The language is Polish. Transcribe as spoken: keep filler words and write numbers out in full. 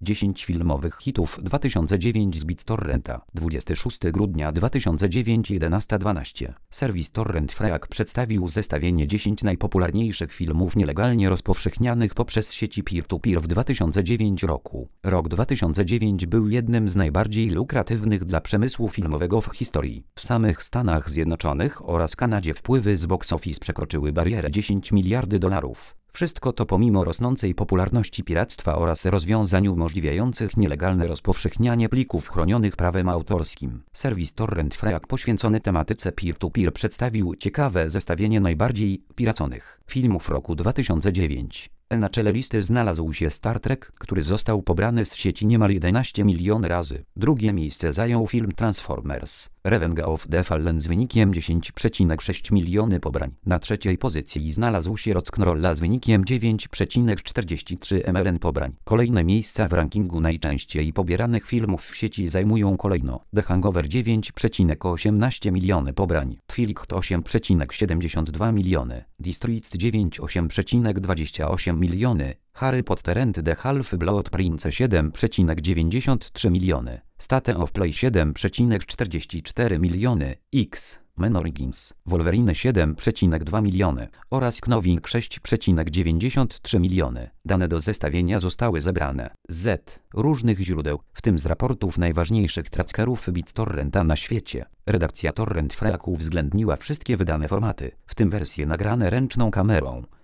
dziesięć filmowych hitów dwa tysiące dziewięć z BitTorrenta. dwudziestego szóstego grudnia dwa tysiące dziewięć jedenaście dwanaście. Serwis Torrent Freak przedstawił zestawienie dziesięć najpopularniejszych filmów nielegalnie rozpowszechnianych poprzez sieci peer-to-peer w dwa tysiące dziewiątym roku. Rok dwa tysiące dziewiąty był jednym z najbardziej lukratywnych dla przemysłu filmowego w historii. W samych Stanach Zjednoczonych oraz Kanadzie wpływy z box office przekroczyły barierę dziesięć miliardów dolarów. Wszystko to pomimo rosnącej popularności piractwa oraz rozwiązań umożliwiających nielegalne rozpowszechnianie plików chronionych prawem autorskim. Serwis Torrent Freak poświęcony tematyce peer-to-peer przedstawił ciekawe zestawienie najbardziej piraconych filmów roku dwa tysiące dziewiątego. Na czele listy znalazł się Star Trek, który został pobrany z sieci niemal jedenaście milionów razy. Drugie miejsce zajął film Transformers: Revenge of the Fallen z wynikiem dziesięć przecinek sześć miliony pobrań. Na trzeciej pozycji znalazł się Rock'n'Rolla z wynikiem dziewięć przecinek czterdzieści trzy milionów pobrań. Kolejne miejsca w rankingu najczęściej pobieranych filmów w sieci zajmują kolejno The Hangover dziewięć przecinek osiemnaście milionów pobrań, Twilight osiem przecinek siedemdziesiąt dwa miliony, District dziewięć osiem przecinek dwadzieścia osiem miliony, Harry Potter and the Half-Blood Prince siedem przecinek dziewięćdziesiąt trzy miliony, State of Play siedem przecinek czterdzieści cztery miliony, X-Men Origins Wolverine siedem przecinek dwa miliony oraz Knowing sześć przecinek dziewięćdziesiąt trzy miliony. Dane do zestawienia zostały zebrane z różnych źródeł, w tym z raportów najważniejszych trackerów BitTorrenta na świecie. Redakcja Torrent Freak uwzględniła wszystkie wydane formaty, w tym wersje nagrane ręczną kamerą.